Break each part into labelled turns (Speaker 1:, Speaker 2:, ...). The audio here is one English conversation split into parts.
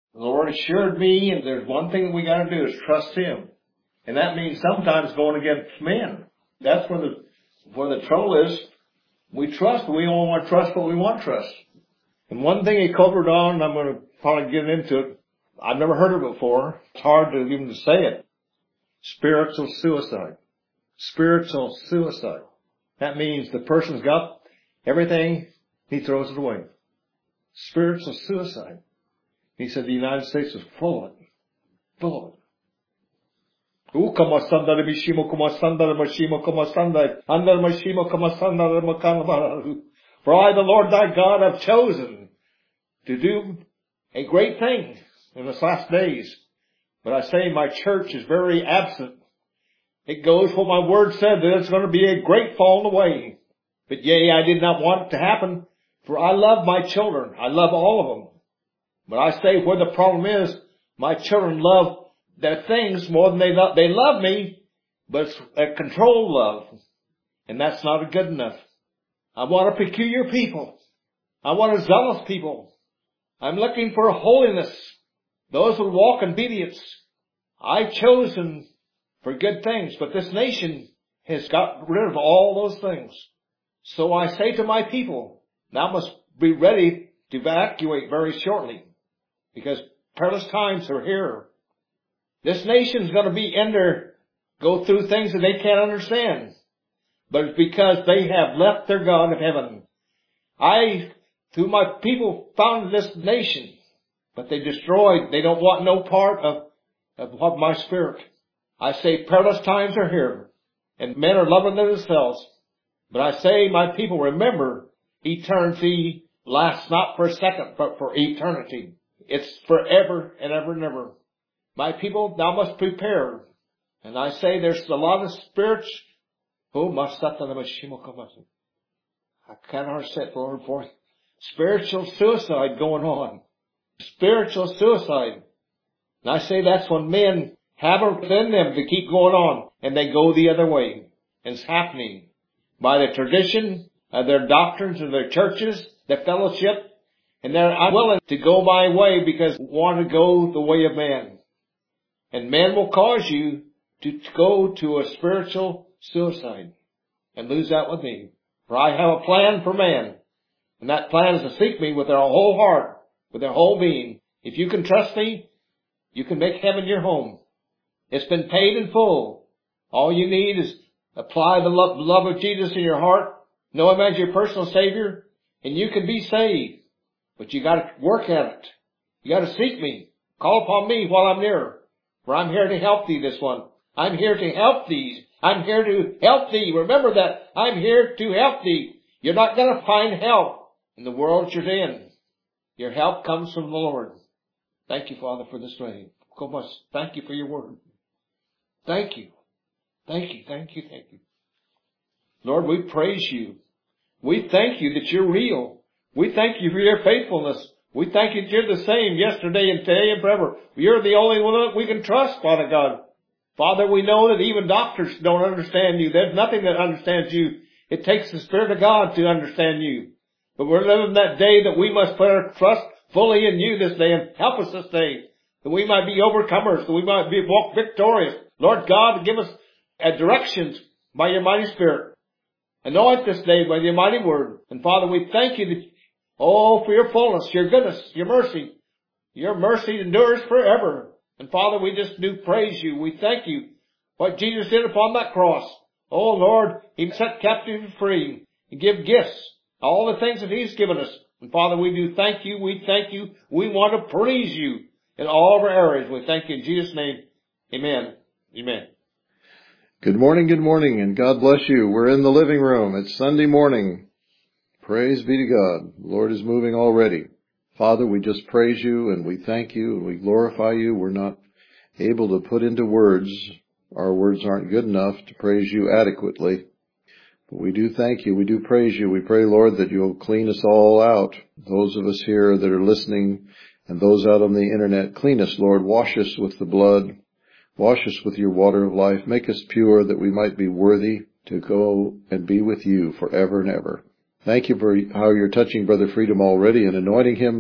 Speaker 1: The Lord assured me, and there's one thing we got to do is trust Him. And that means sometimes going against men. That's where the trouble is. We trust, but we only want to trust what we want to trust. And one thing he covered on, and I'm going to probably get into it. I've never heard of it before. It's hard to even say it. Spiritual suicide. Spiritual suicide. That means the person's got everything, he throws it away. Spiritual suicide. He said the United States is full of it. Full of it. For I, the Lord thy God, have chosen to do a great thing in this last days. But I say my church is very absent. It goes what my word said, that it's going to be a great falling away. But yea, I did not want it to happen, for I love my children. I love all of them. But I say where the problem is, my children love their things more than they love me, but it's a controlled love. And that's not good enough. I want a peculiar people. I want a zealous people. I'm looking for holiness. Those who walk in obedience. I've chosen for good things, but this nation has got rid of all those things. So I say to my people, thou must be ready to evacuate very shortly, because perilous times are here. This nation's going to be go through things that they can't understand. But it's because they have left their God of heaven. I, through my people, founded this nation, but they destroyed. They don't want no part of my spirit. I say perilous times are here, and men are loving themselves. But I say, my people, remember, eternity lasts not for a second, but for eternity. It's forever and ever and ever. My people, thou must prepare. And I say there's a lot of spirits. I can't understand, Lord, for spiritual suicide going on. Spiritual suicide. And I say that's when men have it within them to keep going on, and they go the other way. And it's happening by the tradition of their doctrines of their churches, their fellowship, and they're unwilling to go my way because they want to go the way of man. And man will cause you to go to a spiritual suicide and lose out with me. For I have a plan for man, and that plan is to seek me with their whole heart, with their whole being. If you can trust me, you can make heaven your home. It's been paid in full. All you need is apply the love of Jesus in your heart, know Him as your personal Savior, and you can be saved. But you got to work at it. You got to seek me. Call upon me while I'm near, for I'm here to help thee, this one. I'm here to help thee. I'm here to help thee. Remember that. I'm here to help thee. You're not going to find help in the world you're in. Your help comes from the Lord. Thank you, Father, for this day. Thank you for your word. Thank you. Thank you, thank you, thank you. Lord, we praise you. We thank you that you're real. We thank you for your faithfulness. We thank you that you're the same yesterday and today and forever. You're the only one that we can trust, Father God. Father, we know that even doctors don't understand you. There's nothing that understands you. It takes the Spirit of God to understand you. But we're living that day that we must put our trust fully in you this day, and help us this day, that we might be overcomers, that we might walk victorious. Lord God, give us directions by your mighty Spirit. Anoint this day by your mighty word. And Father, we thank you that, for your fullness, your goodness, your mercy. Your mercy endures forever. And Father, we just do praise you. We thank you what Jesus did upon that cross. Oh Lord, He set captives free and give gifts, all the things that He's given us. And Father, we do thank you. We thank you. We want to praise you in all of our areas. We thank you in Jesus' name. Amen. Amen.
Speaker 2: Good morning, and God bless you. We're in the living room. It's Sunday morning. Praise be to God. The Lord is moving already. Father, we just praise you and we thank you and we glorify you. We're not able to put into words. Our words aren't good enough to praise you adequately. But we do thank you. We do praise you. We pray, Lord, that you'll clean us all out. Those of us here that are listening and those out on the internet, clean us, Lord. Wash us with the blood. Wash us with your water of life. Make us pure that we might be worthy to go and be with you forever and ever. Thank you for how you're touching Brother Freedom already and anointing him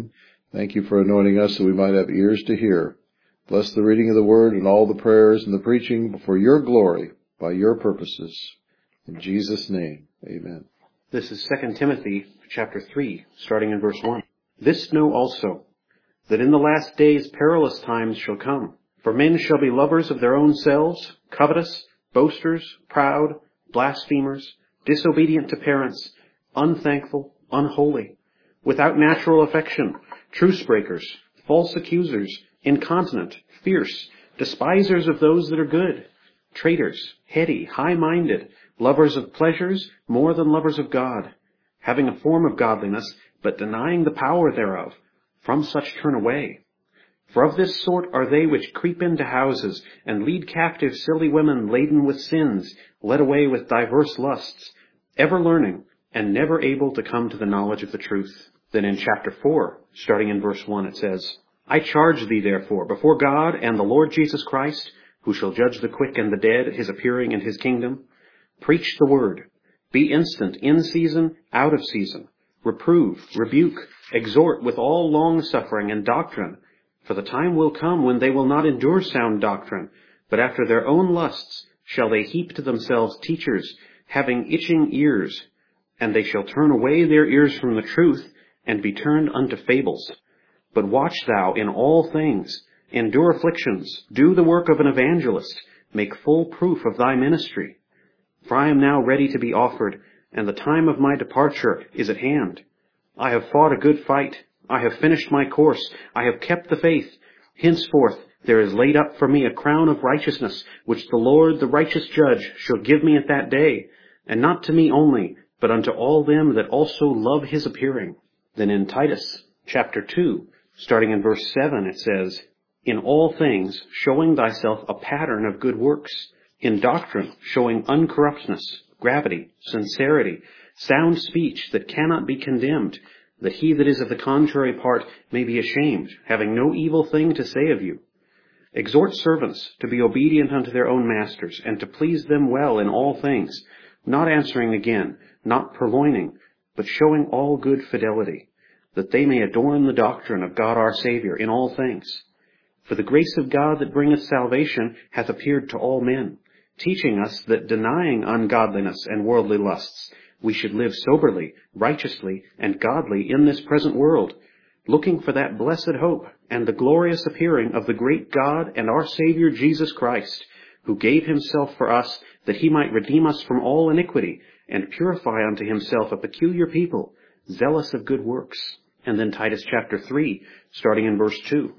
Speaker 2: Thank you for anointing us so we might have ears to hear. Bless the reading of the word and all the prayers and the preaching for your glory by your purposes. In Jesus' name, amen.
Speaker 3: This is 2 Timothy chapter 3, starting in verse 1. This know also, that in the last days perilous times shall come. For men shall be lovers of their own selves, covetous, boasters, proud, blasphemers, disobedient to parents, unthankful, unholy, without natural affection, truce breakers, false accusers, incontinent, fierce, despisers of those that are good, traitors, heady, high-minded, lovers of pleasures more than lovers of God, having a form of godliness, but denying the power thereof. From such turn away. For of this sort are they which creep into houses, and lead captive silly women laden with sins, led away with diverse lusts, ever learning, and never able to come to the knowledge of the truth. Then in chapter 4, starting in verse 1, it says, I charge thee therefore before God and the Lord Jesus Christ, who shall judge the quick and the dead at his appearing in his kingdom, preach the word, be instant in season, out of season, reprove, rebuke, exhort with all long-suffering and doctrine. For the time will come when they will not endure sound doctrine, but after their own lusts shall they heap to themselves teachers, having itching ears, and they shall turn away their ears from the truth, and be turned unto fables. But watch thou in all things, endure afflictions, do the work of an evangelist, make full proof of thy ministry. For I am now ready to be offered, and the time of my departure is at hand. I have fought a good fight. I have finished my course. I have kept the faith. Henceforth there is laid up for me a crown of righteousness, which the Lord, the righteous judge, shall give me at that day, and not to me only, but unto all them that also love his appearing. Then in Titus chapter 2, starting in verse 7, it says, In all things showing thyself a pattern of good works, in doctrine showing uncorruptness, gravity, sincerity, sound speech that cannot be condemned, that he that is of the contrary part may be ashamed, having no evil thing to say of you. Exhort servants to be obedient unto their own masters, and to please them well in all things, not answering again, not purloining, but showing all good fidelity, that they may adorn the doctrine of God our Saviour in all things. For the grace of God that bringeth salvation hath appeared to all men, teaching us that denying ungodliness and worldly lusts, we should live soberly, righteously, and godly in this present world, looking for that blessed hope and the glorious appearing of the great God and our Saviour Jesus Christ, who gave himself for us that he might redeem us from all iniquity and purify unto himself a peculiar people, zealous of good works. And then Titus chapter 3, starting in verse 2.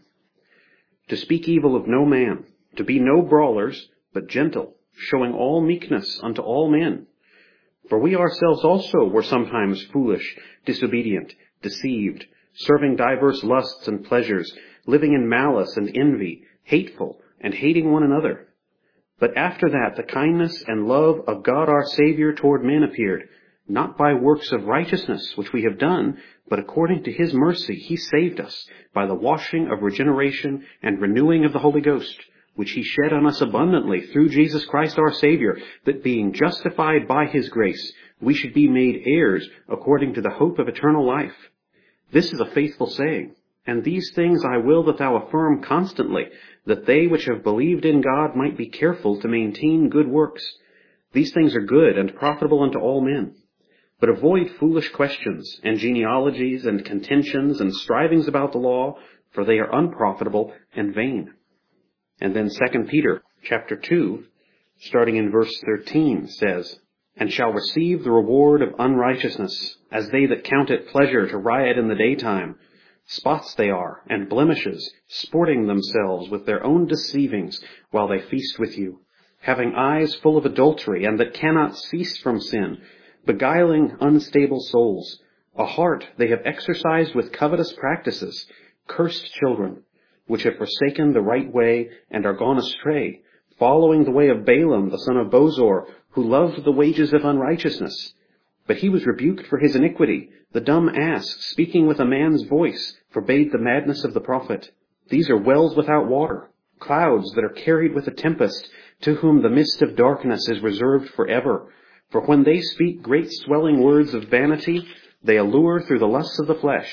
Speaker 3: To speak evil of no man, to be no brawlers, but gentle, showing all meekness unto all men. For we ourselves also were sometimes foolish, disobedient, deceived, serving diverse lusts and pleasures, living in malice and envy, hateful, and hating one another. But after that the kindness and love of God our Saviour toward men appeared, not by works of righteousness which we have done, but according to his mercy he saved us by the washing of regeneration and renewing of the Holy Ghost, which he shed on us abundantly through Jesus Christ our Saviour, that being justified by his grace, we should be made heirs according to the hope of eternal life. This is a faithful saying, and these things I will that thou affirm constantly, that they which have believed in God might be careful to maintain good works. These things are good and profitable unto all men. But avoid foolish questions, and genealogies, and contentions, and strivings about the law, for they are unprofitable and vain. And then 2 Peter chapter 2, starting in verse 13, says, And shall receive the reward of unrighteousness, as they that count it pleasure to riot in the daytime. Spots they are, and blemishes, sporting themselves with their own deceivings, while they feast with you, having eyes full of adultery, and that cannot cease from sin, beguiling unstable souls. A heart they have exercised with covetous practices, cursed children, which have forsaken the right way, and are gone astray, following the way of Balaam the son of Bosor, who loved the wages of unrighteousness. But he was rebuked for his iniquity. The dumb ass, speaking with a man's voice, forbade the madness of the prophet. These are wells without water, clouds that are carried with a tempest, to whom the mist of darkness is reserved forever. For when they speak great swelling words of vanity, they allure through the lusts of the flesh.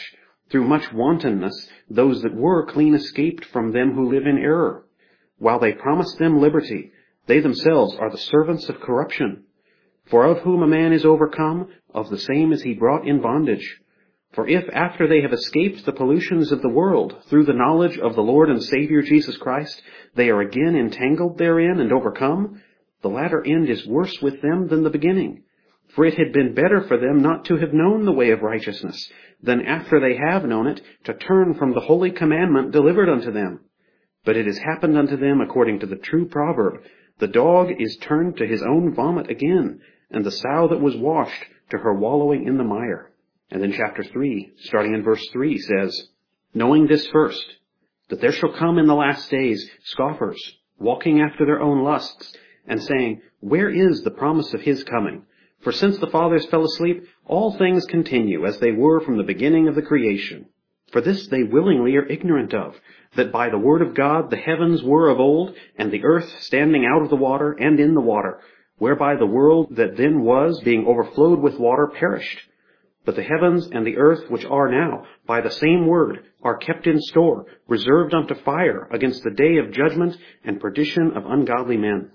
Speaker 3: Through much wantonness, those that were clean escaped from them who live in error. While they promised them liberty, they themselves are the servants of corruption. For of whom a man is overcome, of the same is he brought in bondage. For if after they have escaped the pollutions of the world, through the knowledge of the Lord and Savior Jesus Christ, they are again entangled therein and overcome, the latter end is worse with them than the beginning. For it had been better for them not to have known the way of righteousness, than after they have known it, to turn from the holy commandment delivered unto them. But it has happened unto them according to the true proverb, the dog is turned to his own vomit again, and the sow that was washed to her wallowing in the mire. And then chapter 3, starting in verse 3, says, Knowing this first, that there shall come in the last days scoffers, walking after their own lusts, and saying, Where is the promise of his coming? For since the fathers fell asleep, all things continue as they were from the beginning of the creation. For this they willingly are ignorant of, that by the word of God the heavens were of old, and the earth standing out of the water and in the water, whereby the world that then was, being overflowed with water, perished. But the heavens and the earth which are now, by the same word, are kept in store, reserved unto fire against the day of judgment and perdition of ungodly men.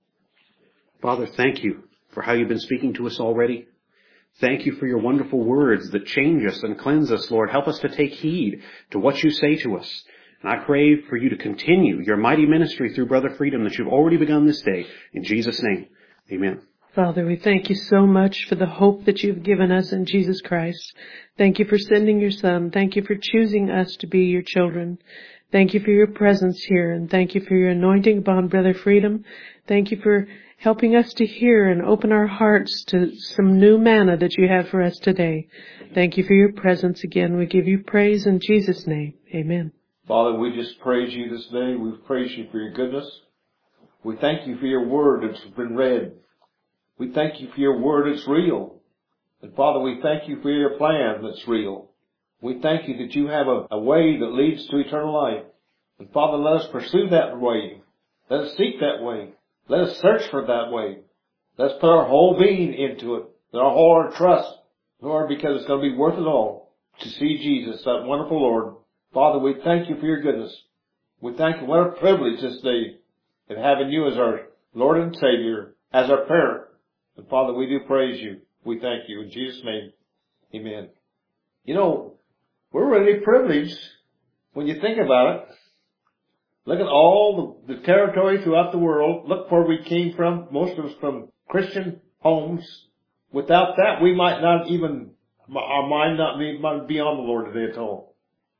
Speaker 3: Father, thank you for how you've been speaking to us already. Thank you for your wonderful words that change us and cleanse us, Lord. Help us to take heed to what you say to us. And I pray for you to continue your mighty ministry through Brother Freedom that you've already begun this day. In Jesus' name, amen.
Speaker 4: Father, we thank you so much for the hope that you've given us in Jesus Christ. Thank you for sending your Son. Thank you for choosing us to be your children. Thank you for your presence here, and thank you for your anointing upon Brother Freedom. Thank you for helping us to hear and open our hearts to some new manna that you have for us today. Thank you for your presence again. We give you praise in Jesus' name. Amen.
Speaker 1: Father, we just praise you this day. We praise you for your goodness. We thank you for your word that's been read. We thank you for your word that's real. And Father, we thank you for your plan that's real. We thank you that you have a way that leads to eternal life. And Father, let us pursue that way. Let us seek that way. Let us search for that way. Let's put our whole being into it. Our whole trust, Lord, because it's going to be worth it all to see Jesus, that wonderful Lord. Father, we thank you for your goodness. We thank you. What a privilege this day in having you as our Lord and Savior, as our parent. And Father, we do praise you. We thank you. In Jesus' name, amen. You know, we're really privileged when you think about it. Look at all the territory throughout the world. Look where we came from. Most of us from Christian homes. Without that, we might not even, our mind might be on the Lord today at all.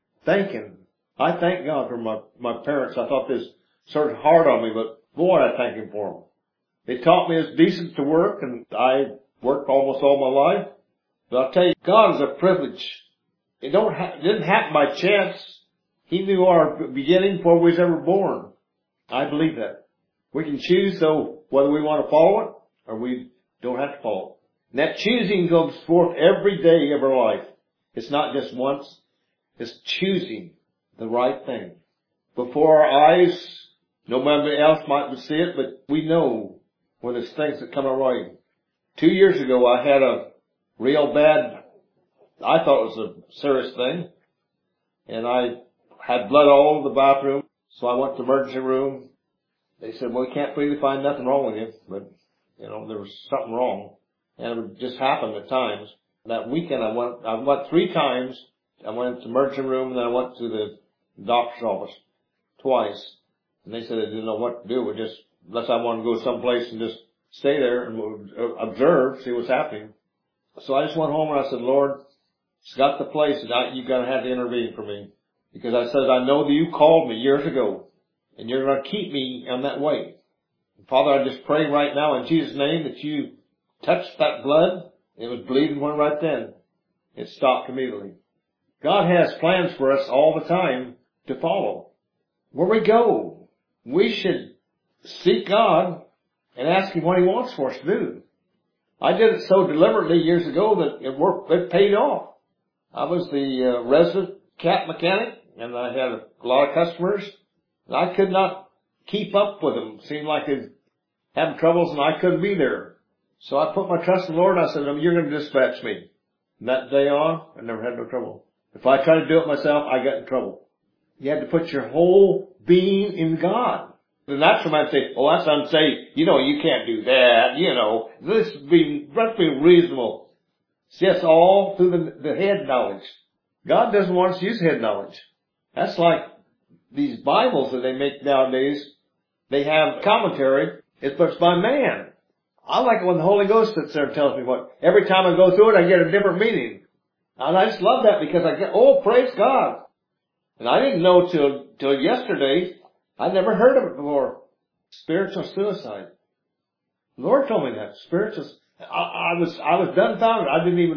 Speaker 1: I thank God for my parents. I thought this sort of hard on me, but boy, I thank Him for them. They taught me it's decent to work, and I worked almost all my life. But I'll tell you, God is a privilege. It didn't happen by chance. He knew our beginning before we was ever born. I believe that. We can choose, though, whether we want to follow it or we don't have to follow it. And that choosing goes forth every day of our life. It's not just once. It's choosing the right thing. Before our eyes, nobody else might see it, but we know when there's things that come our way. 2 years ago, I had a real bad, I thought it was a serious thing, and I had blood all over the bathroom, so I went to the emergency room. They said, well, we can't really find nothing wrong with you, but, you know, there was something wrong. And it would just happen at times. That weekend I went 3 times. I went to the emergency room, and then I went to the doctor's office twice. And they said they didn't know what to do. Unless I wanted to go someplace and just stay there and observe, see what's happening. So I just went home and I said, Lord, it's got the place that you've got to have to intervene for me. Because I said, I know that you called me years ago, and you're going to keep me on that way. And Father, I just pray right now in Jesus' name that you touch that blood. It was bleeding one right then. It stopped immediately. God has plans for us all the time to follow. Where we go, we should seek God and ask Him what He wants for us to do. I did it so deliberately years ago that it paid off. I was the resident cat mechanic, and I had a lot of customers, and I could not keep up with them. It seemed like they'd have troubles, and I couldn't be there. So I put my trust in the Lord, and I said, you're going to dispatch me. And that day on, I never had no trouble. If I tried to do it myself, I got in trouble. You had to put your whole being in God. The natural man say, oh, that's unsafe. You can't do that. This is being reasonable. See, it's all through the head knowledge. God doesn't want us to use head knowledge. That's like these Bibles that they make nowadays. They have commentary. It's by man. I like it when the Holy Ghost sits there and tells me what. Every time I go through it, I get a different meaning. And I just love that because I get, praise God. And I didn't know till yesterday. I never heard of it before. Spiritual suicide. The Lord told me that. I was dumbfounded.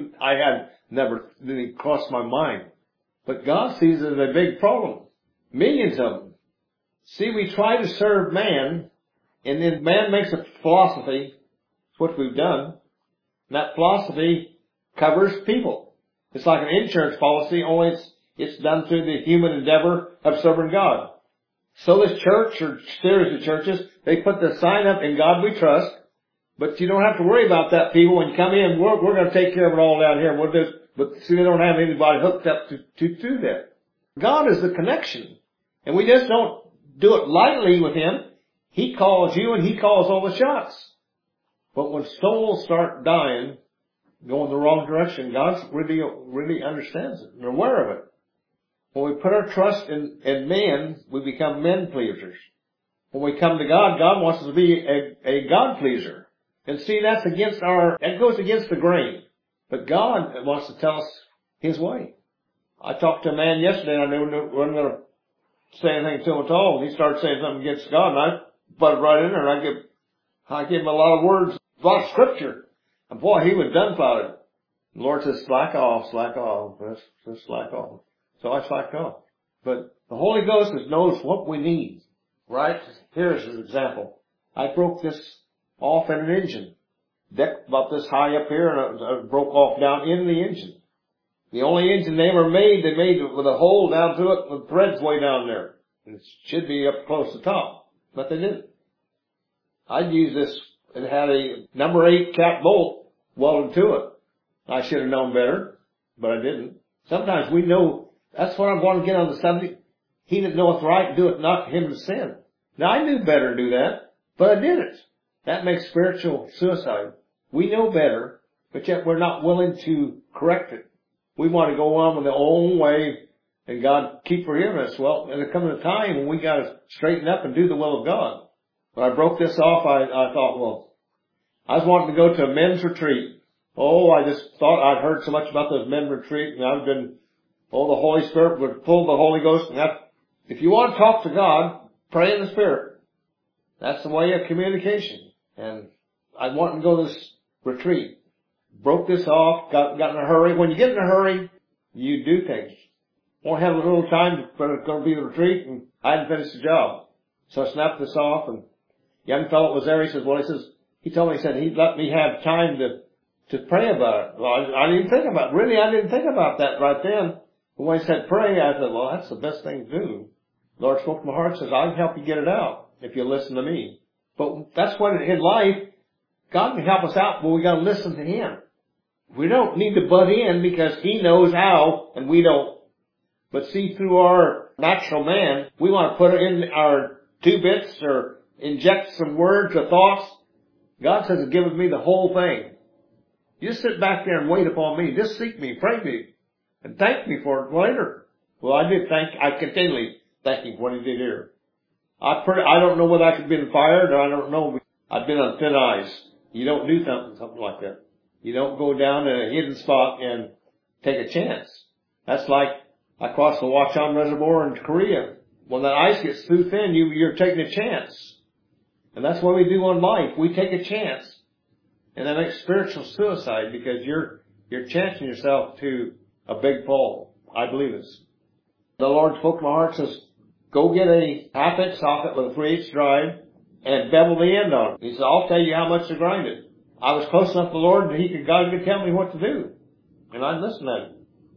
Speaker 1: Didn't even cross my mind. But God sees it as a big problem. Millions of them. See, we try to serve man, and then man makes a philosophy. It's what we've done. And that philosophy covers people. It's like an insurance policy, only it's done through the human endeavor of serving God. So this church or series of churches, they put the sign up, "In God we trust," but you don't have to worry about that, people. When you come in, we're going to take care of it all down here. But see, they don't have anybody hooked up to do that. God is the connection. And we just don't do it lightly with Him. He calls you and He calls all the shots. But when souls start dying, going the wrong direction, God really understands it and aware of it. When we put our trust in man, we become men pleasers. When we come to God, God wants us to be a God pleaser. And see, that goes against the grain. But God wants to tell us His way. I talked to a man yesterday, and I wasn't going to say anything to him at all. And he started saying something against God, and I butted right in there, and I gave him a lot of words, a lot of scripture. And boy, he was dumbfounded. The Lord says, slack off, just slack off. So I slacked off. But the Holy Ghost knows what we need, right? Here's an example. I broke this off in an engine. Deck about this high up here, and it broke off down in the engine. The only engine they ever made, they made it with a hole down through it, with threads way down there. And it should be up close to the top, but they didn't. I'd use this. It had a number 8 cat bolt welded to it. I should have known better, but I didn't. Sometimes we know. That's what I'm going to get on the subject. He that knoweth right, doeth not to him to sin. Now, I knew better to do that, but I did it. That makes spiritual suicide. We know better, but yet we're not willing to correct it. We want to go on with our own way, and God keep forgiving us. Well, there comes a time when we got to straighten up and do the will of God. When I broke this off, I thought, well, I was wanting to go to a men's retreat. I just thought I'd heard so much about those men's retreat, and I've been, the Holy Spirit would full of the Holy Ghost. And if you want to talk to God, pray in the Spirit. That's the way of communication. And I wanted to go to this retreat. Broke this off, got in a hurry. When you get in a hurry, you do things. Won't have a little time, but it's going to be the retreat, and I hadn't finished the job. So I snapped this off, and young fellow was there. He says, he told me, he'd let me have time to pray about it. Well, I didn't think about it. Really, I didn't think about that right then. But when he said pray, I said, well, that's the best thing to do. The Lord spoke to my heart and says, I can help you get it out if you listen to me. But that's when in life, God can help us out, but we got to listen to Him. We don't need to butt in because He knows how and we don't. But see, through our natural man, we want to put in our 2 bits or inject some words or thoughts. God says, He gives me the whole thing. You just sit back there and wait upon me. Just seek me, pray me, and thank me for it later. Well, I continually thank Him for what He did here. I don't know whether I could have been fired, or I don't know. I've been on thin ice. You don't do something like that. You don't go down in a hidden spot and take a chance. That's like I crossed the Watchung Reservoir in Korea. When that ice gets too thin, you're taking a chance. And that's what we do in life. We take a chance. And that makes spiritual suicide because you're chancing yourself to a big fall. I believe this. The Lord spoke to my heart and says, go get a half-inch socket with a 3/8 drive and bevel the end on it. He said, I'll tell you how much to grind it. I was close enough to the Lord that God could tell me what to do. And I listened to Him.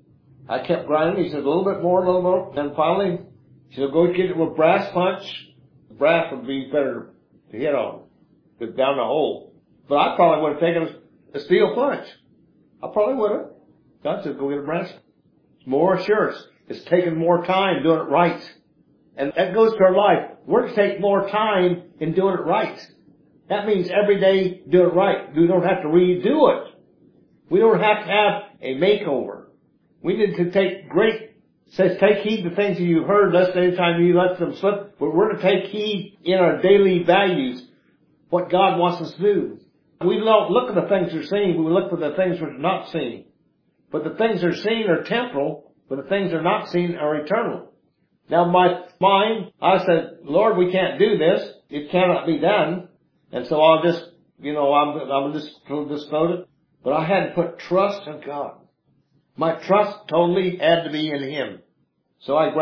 Speaker 1: I kept grinding. He said, a little bit more. And finally, he said, go get it with brass punch. The brass would be better to hit on. Get down the hole. But I probably would have taken a steel punch. I probably would have. God said, go get a brass. More assurance. It's taking more time doing it right. And that goes to our life. We're to take more time in doing it right. That means every day do it right. We don't have to redo it. We don't have to have a makeover. We need to take says take heed to things that you've heard, lest any time you let them slip. But we're to take heed in our daily values, what God wants us to do. We don't look at the things we're seeing, we look for the things we're not seeing. But the things they're seeing are temporal, but the things they're not seeing are eternal. Now my mind, I said, Lord, we can't do this. It cannot be done. And so I'll just, I'm just devoted. But I had to put trust in God. My trust totally had to be in Him. So I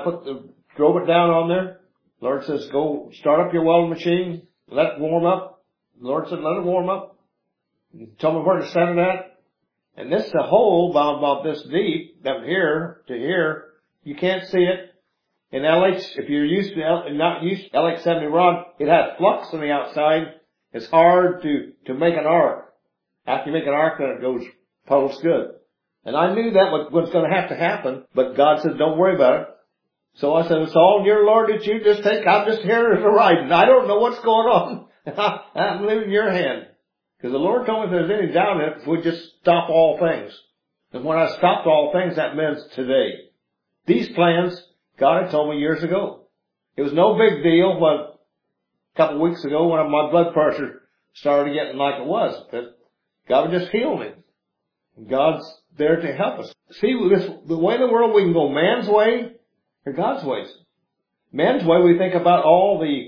Speaker 1: drove it down on there. The Lord says, go start up your welding machine, let it warm up. The Lord said, let it warm up. Tell me where to set it at. And this is a hole about this deep, from here to here. You can't see it. In LH, if you're not used to LH70 rod, it has flux on the outside. It's hard to make an arc. After you make an arc, then it goes post good. And I knew that was going to have to happen, but God said, don't worry about it. So I said, it's all in your Lord that you just take. I'm just here as a ride, and I don't know what's going on. I'm leaving your hand. Because the Lord told me if there's any doubt in it, we'd just stop all things. And when I stopped all things, that meant today. These plans, God had told me years ago. It was no big deal, but a couple of weeks ago when my blood pressure started getting like it was, that God would just heal me. And God's there to help us. See, the way in the world we can go man's way or God's ways. Man's way, we think about all the,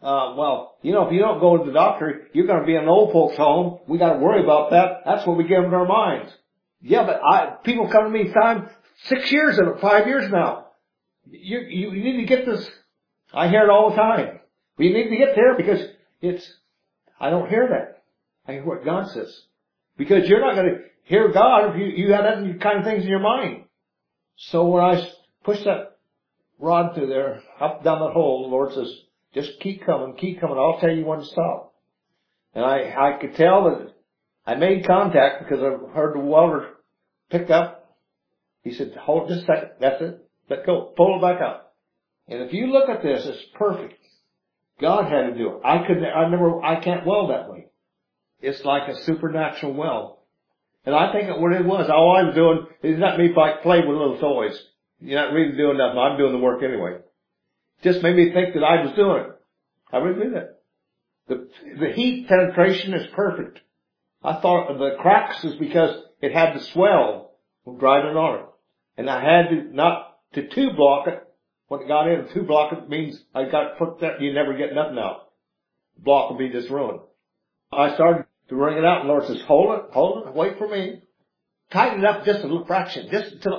Speaker 1: if you don't go to the doctor, you're going to be in an old folks home. We got to worry about that. That's what we give in our minds. Yeah, but people come to me 6 years and 5 years now. You need to get this. I hear it all the time. But you need to get there because I don't hear that. I hear what God says. Because you're not going to hear God if you have that kind of things in your mind. So when I push that rod through there, up down that hole, the Lord says, just keep coming. I'll tell you when to stop. And I could tell that I made contact because I heard the welder pick up. He said, hold just a second. That's it. Let go. Pull it back up. And if you look at this, it's perfect. God had to do it. I can't weld that way. It's like a supernatural weld. And I think what it was, all I was doing is not me playing with little toys. You're not really doing nothing. I'm doing the work anyway. Just made me think that I was doing it. I really did that. The heat penetration is perfect. I thought the cracks is because it had to swell from driving on it. And I had to not to two block it. When it got in, two block it means I got put that you never get nothing out. The block will be just ruined. I started to wring it out, and the Lord says, hold it, wait for me. Tighten it up just a little fraction.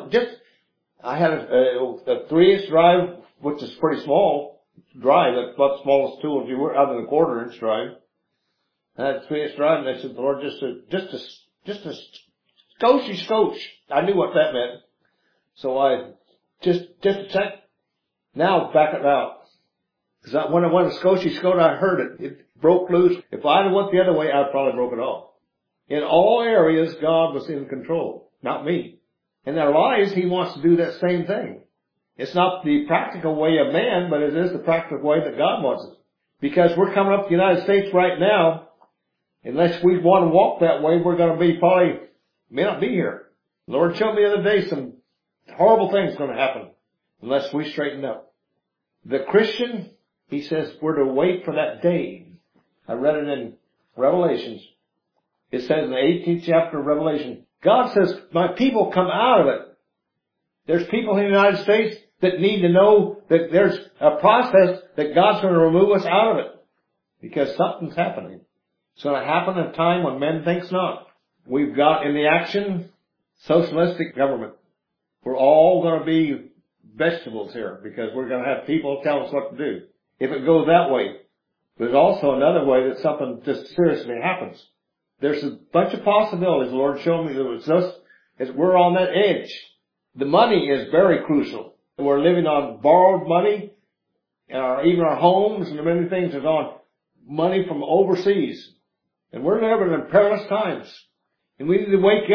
Speaker 1: I had a 3-inch drive, which is pretty small drive. That's about the smallest tool if you were other than a 1/4-inch drive. I had a 3-inch drive, and I said, Lord, just a scotchy. I knew what that meant. So I just a sec. Now back it out. Because when I went a scotchy, I heard it. It broke loose. If I'd have went the other way, I'd probably broke it off. In all areas, God was in control, not me. In our lives, He wants to do that same thing. It's not the practical way of man, but it is the practical way that God wants it. Because we're coming up to the United States right now. Unless we want to walk that way, we're going to may not be here. The Lord showed me the other day some horrible things going to happen unless we straighten up. The Christian, He says, we're to wait for that day. I read it in Revelations. It says in the 18th chapter of Revelation, God says, my people come out of it. There's people in the United States that need to know that there's a process that God's going to remove us out of it. Because something's happening. It's going to happen at a time when men think not. We've got in the action socialistic government. We're all going to be vegetables here because we're going to have people tell us what to do. If it goes that way. There's also another way that something just seriously happens. There's a bunch of possibilities. The Lord showed me that it's just as we're on that edge. The money is very crucial. We're living on borrowed money, and even our homes and many things are on money from overseas. And we're living in perilous times. And we need to wake up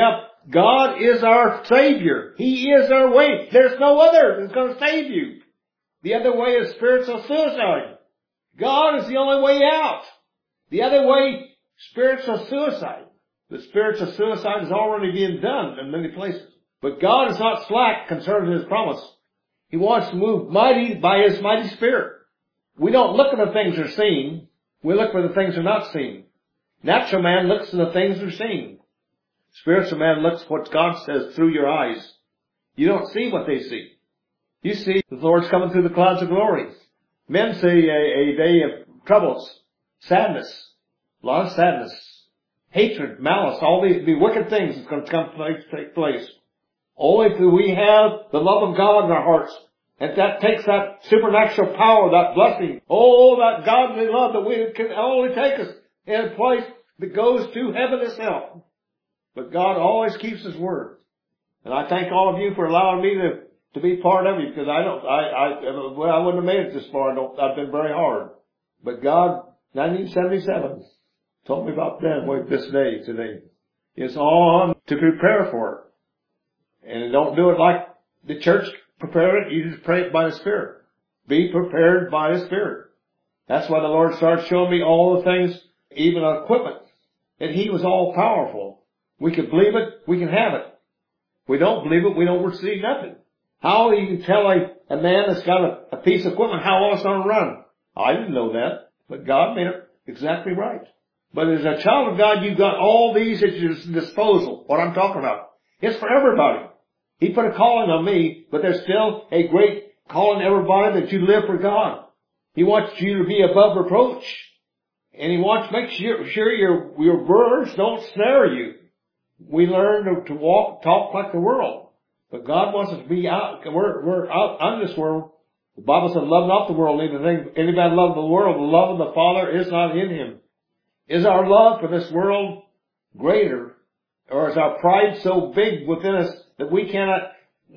Speaker 1: God is our Savior. He is our way. There's no other that's going to save you. The other way is spiritual suicide. God is the only way out. The other way, spiritual suicide. The spiritual suicide is already being done in many places. But God is not slack concerning His promise. He wants to move mighty by His mighty Spirit. We don't look at the things that are seen. We look for the things that are not seen. Natural man looks at the things that are seen. Spiritual man looks at what God says through your eyes. You don't see what they see. You see the Lord's coming through the clouds of glory. Men see a day of troubles, sadness, a lot of sadness, hatred, malice, all the wicked things that's going to take place. Only if we have the love of God in our hearts, and that takes that supernatural power, that blessing, that godly love that we can only take us in a place that goes to heaven itself. But God always keeps His word. And I thank all of you for allowing me to be part of you, because I wouldn't have made it this far. I've been very hard. But God, 1977, told me about this day today. It's on to prepare for it. And don't do it like the church prepared it. You just pray it by the Spirit. Be prepared by the Spirit. That's why the Lord started showing me all the things, even equipment. And He was all powerful. We can believe it, we can have it. We don't believe it, we don't receive nothing. How you can tell a man that's got a piece of equipment how long it's going to run? I didn't know that, but God made it exactly right. But as a child of God, you've got all these at your disposal. What I'm talking about. It's for everybody. He put a calling on me, but there's still a great calling to everybody that you live for God. He wants you to be above reproach. And He wants to make sure your words don't snare you. We learn to talk like the world. But God wants us to be out. We're out on this world. The Bible says, love not the world. Anybody love the world, the love of the Father is not in him. Is our love for this world greater? Or is our pride so big within us that we cannot,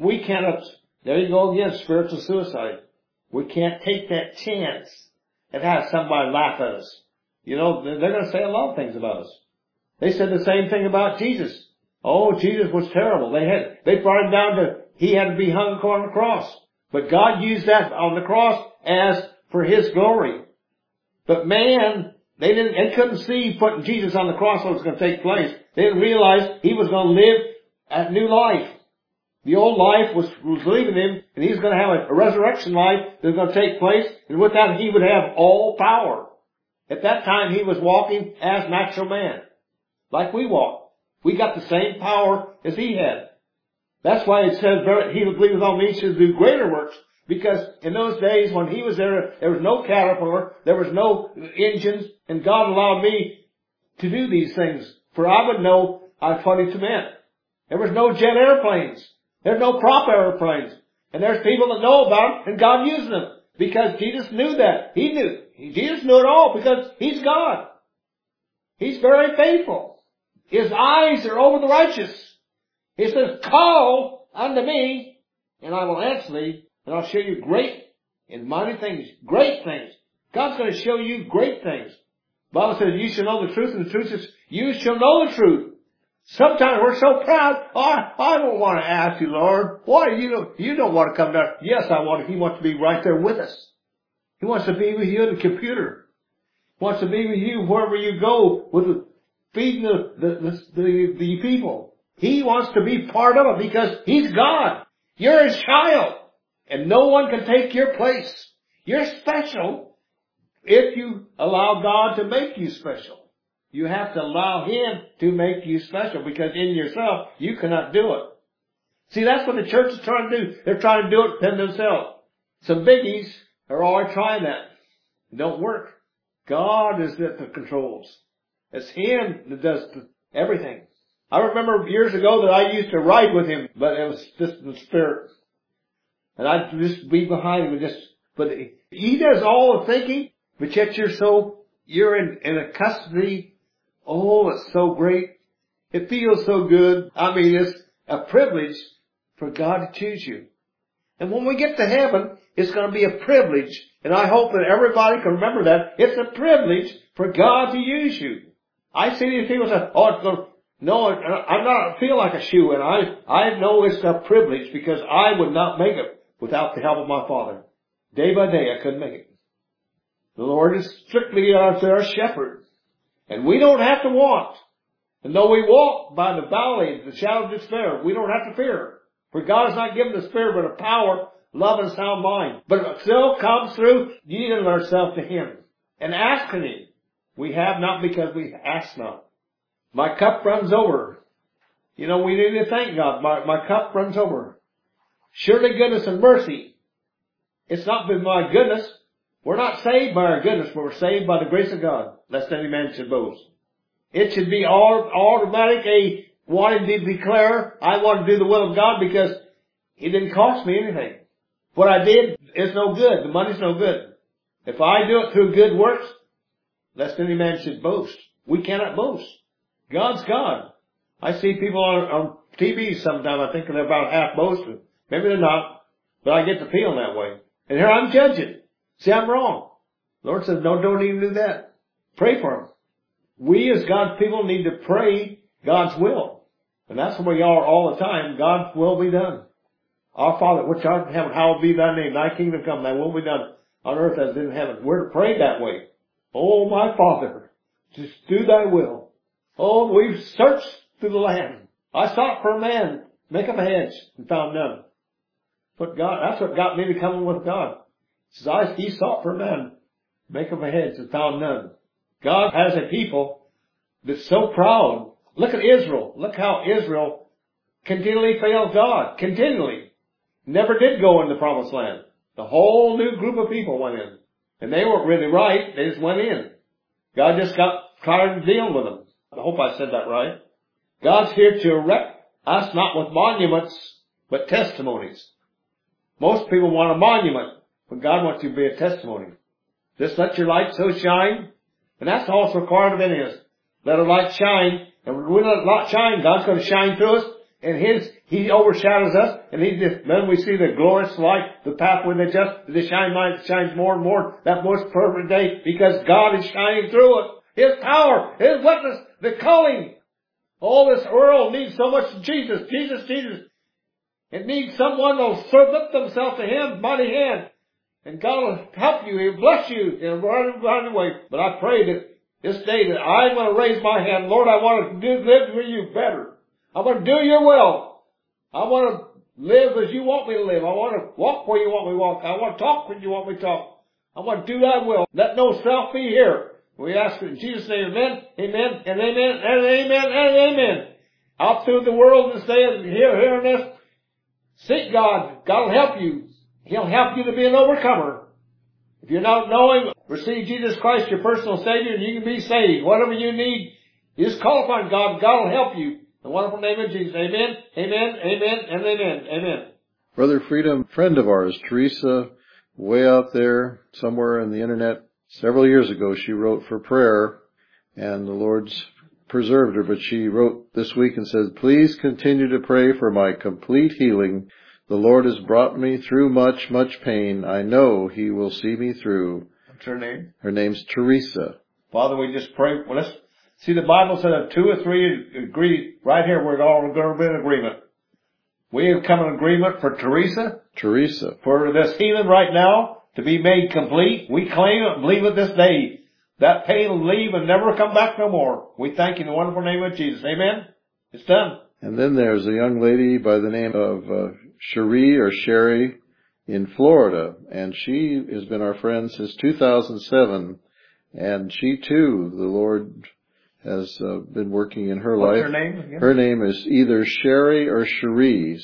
Speaker 1: there you go again, spiritual suicide. We can't take that chance and have somebody laugh at us. You know, they're going to say a lot of things about us. They said the same thing about Jesus. Oh, Jesus was terrible. They brought him down to, he had to be hung on the cross. But God used that on the cross as for his glory. But man, they couldn't see putting Jesus on the cross what was going to take place. They didn't realize he was going to live a new life. The old life was leaving him, and he was going to have a resurrection life that was going to take place, and with that he would have all power. At that time he was walking as natural man. Like we walk. We got the same power as he had. That's why it says, he who believes on me shall do greater works. Because in those days when he was there was no caterpillar, there was no engines, and God allowed me to do these things. For I would know what it meant. There was no jet airplanes. There's no prop airplanes. And there's people that know about them, and God used them. Because Jesus knew that. He knew. Jesus knew it all because He's God. He's very faithful. His eyes are over the righteous. He says, call unto me, and I will answer thee, and I'll show you great and mighty things. Great things. God's going to show you great things. The Bible says, you shall know the truth, and the truth is, you shall know the truth. Sometimes we're so proud, I don't want to ask you, Lord. Why you don't want to come down? Yes, I want. He wants to be right there with us. He wants to be with you in the computer. He wants to be with you wherever you go with feeding the people. He wants to be part of it because He's God. You're His child. And no one can take your place. You're special if you allow God to make you special. You have to allow Him to make you special because in yourself, you cannot do it. See, that's what the church is trying to do. They're trying to do it within themselves. Some biggies are always trying that. It don't work. God is that controls. It's Him that does everything. I remember years ago that I used to ride with Him, but it was just the Spirit. And I'd just be behind Him but He does all the thinking, but yet you're in a custody. Oh, it's so great. It feels so good. I mean, it's a privilege for God to choose you. And when we get to heaven, it's going to be a privilege. And I hope that everybody can remember that. It's a privilege for God to use you. I see these people say, No, I'm not feel like a shoe-in. I know it's a privilege because I would not make it without the help of my Father. Day by day, I couldn't make it. The Lord is strictly our shepherd. And we don't have to want. And though we walk by the valley of the shadow of despair, we don't have to fear. For God has not given the spirit but of power, love, and sound mind. But it still comes through yielding ourselves to Him and asking Him. We have not because we ask not. My cup runs over. You know, we need to thank God. My cup runs over. Surely goodness and mercy. It's not been my goodness. We're not saved by our goodness, but we're saved by the grace of God, lest any man should boast. It should be automatic, wanting to declare, I want to do the will of God because it didn't cost me anything. What I did is no good. The money's no good. If I do it through good works, lest any man should boast. We cannot boast. God's God. I see people on TV sometimes, I think they're about half boasting. Maybe they're not, but I get the feeling that way. And here I'm judging. See, I'm wrong. The Lord says, no, don't even do that. Pray for them. We as God's people need to pray God's will. And that's where we are all the time. God's will be done. Our Father, which art in heaven, hallowed be thy name. Thy kingdom come, thy will be done on earth as in heaven. We're to pray that way. Oh, my Father, just do thy will. Oh, we've searched through the land. I sought for a man, make him a hedge, and found none. But God, that's what got me to come with God. He sought for a man, make him a hedge, and found none. God has a people that's so proud. Look at Israel. Look how Israel continually failed God. Continually. Never did go in the promised land. The whole new group of people went in. And they weren't really right. They just went in. God just got tired of dealing with them. I hope I said that right. God's here to erect us not with monuments, but testimonies. Most people want a monument, but God wants you to be a testimony. Just let your light so shine. And that's also required of any of us. Let our light shine. And when we let our light shine, God's going to shine through us. And He overshadows us. And then we see the glorious light, the pathway that the light shines more and more. That most perfect day. Because God is shining through us. His power, His witness, the calling. All this world needs so much Jesus. Jesus, Jesus. It needs someone that will submit themselves to Him, mighty hand. And God will help you. He'll bless you in a variety of ways. But I pray that this day that I'm going to raise my hand. Lord, I want to live for you better. I want to do your will. I want to live as you want me to live. I want to walk where you want me to walk. I want to talk when you want me to talk. I want to do thy will. Let no self be here. We ask in Jesus' name, amen, amen, and amen, and amen, and amen. Out through the world this day and hearing this, seek God. God will help you. He'll help you to be an overcomer. If you're not knowing, receive Jesus Christ, your personal Savior, and you can be saved. Whatever you need, you just call upon God. God will help you. In the wonderful name of Jesus. Amen, amen, amen, and amen, amen.
Speaker 2: Brother Freedom, friend of ours, Teresa, way out there somewhere in the internet, several years ago, she wrote for prayer, and the Lord's preserved her, but she wrote this week and said, please continue to pray for my complete healing. The Lord has brought me through much, much pain. I know He will see me through.
Speaker 1: What's her name?
Speaker 2: Her name's Teresa.
Speaker 1: Father, we just pray. Well, let's see, the Bible said if 2 or 3 agree, right here we're all going to be in agreement. We have come in agreement for Teresa.
Speaker 2: Teresa.
Speaker 1: For this healing right now to be made complete. We claim it and believe it this day. That pain will leave and never come back no more. We thank you in the wonderful name of Jesus. Amen. It's done.
Speaker 2: And then there's a young lady by the name of Sherry in Florida, and she has been our friend since 2007, and she too, the Lord has been working in her life.
Speaker 1: What's her name again?
Speaker 2: Her name is either Sherry or Cherie,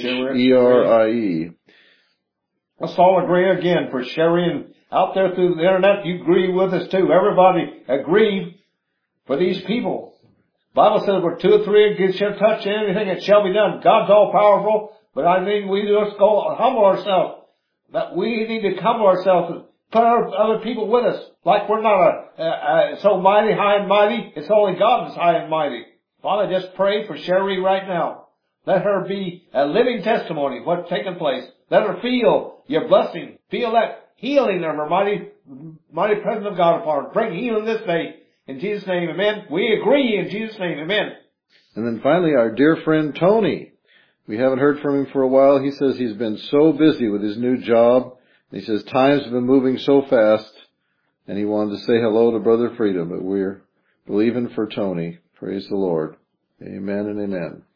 Speaker 2: Cherie.
Speaker 1: Let's all agree again for Sherry, and out there through the internet, you agree with us too. Everybody agree for these people. The Bible says where 2 or 3 shall touch anything, it shall be done. God's all powerful, but I mean we just go humble ourselves. That we need to humble ourselves and put other people with us. Like we're not so mighty, high and mighty. It's only God that's high and mighty. Father, just pray for Sherry right now. Let her be a living testimony of what's taken place. Let her feel your blessing. Feel that healing of her mighty presence of God upon her. Bring healing this day. In Jesus' name, amen. We agree in Jesus' name, amen.
Speaker 2: And then finally, our dear friend Tony. We haven't heard from him for a while. He says he's been so busy with his new job. He says times have been moving so fast. And he wanted to say hello to Brother Freedom, but we're believing for Tony. Praise the Lord. Amen and amen.